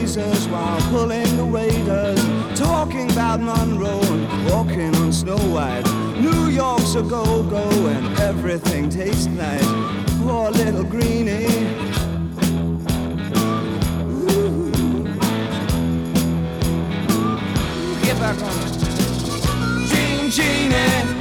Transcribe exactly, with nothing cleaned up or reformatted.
razors while pulling the waders, talking about Monroe and walking on Snow White. New York's a go-go and everything tastes nice. Poor little greenie. Ooh. Get back on it. Jean, Jeannie.